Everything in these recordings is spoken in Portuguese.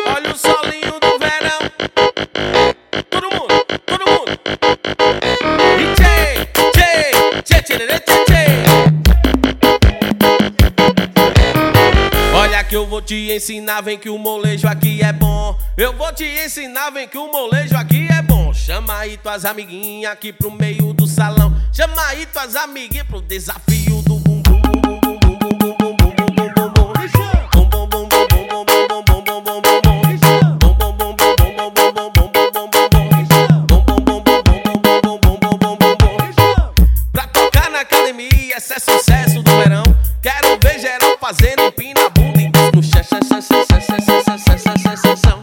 Olha o solinho do verão. Todo mundo, todo mundo. E tchê, tchê, tchê, tchê, tchê, tchê. Olha que eu vou te ensinar, vem que o molejo aqui é bom. Eu vou te ensinar, vem que o molejo aqui é bom. Chama aí tuas amiguinhas aqui pro meio do salão. Chama aí tuas amiguinhas pro desafio do bum bum bum bum bum bum bum bum bum bum bum bum bum. Pra tocar na academia, esse é sucesso do verão. Quero ver geral fazendo empina a bunda e no chá chá chá chá chá chá chá chá chá chá chá chá chá.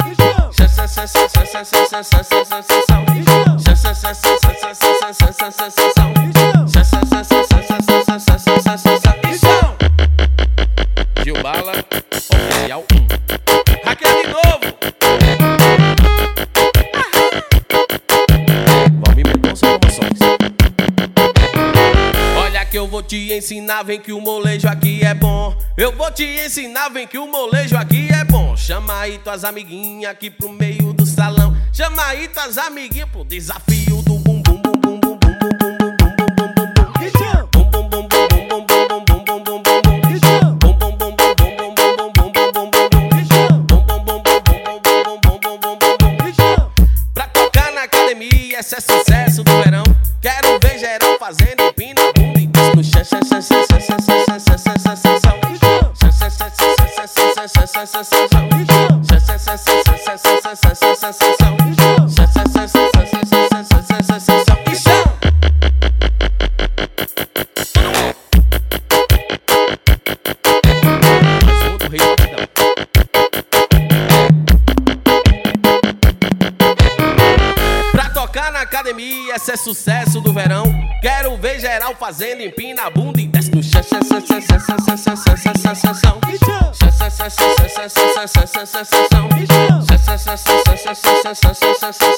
Gil Bala, oficial 1. Raquel de novo. Valmir Mendonça Promoções. Olha que eu vou te ensinar, vem que o molejo aqui é bom. Eu vou te ensinar, vem que o molejo aqui é bom. Chama aí tuas amiguinhas aqui pro meio do salão. Chama aí tuas amiguinhas pro desafio do bum bum bum bum bum bum bum bum. Pra tocar na academia, esse é sucesso do verão. Quero ver geral fazendo empina a bunda e no chá chá chá chá chá chá chá chá chá chá chá chá. Pra tocar na academia, esse é sucesso do verão. Quero ver geral fazendo empina a bunda e desce no chá chá chá chá chá chá chá chá chá chá chá chá chá. Chá chá chá chá chá chá chá chá chá chá chá chá.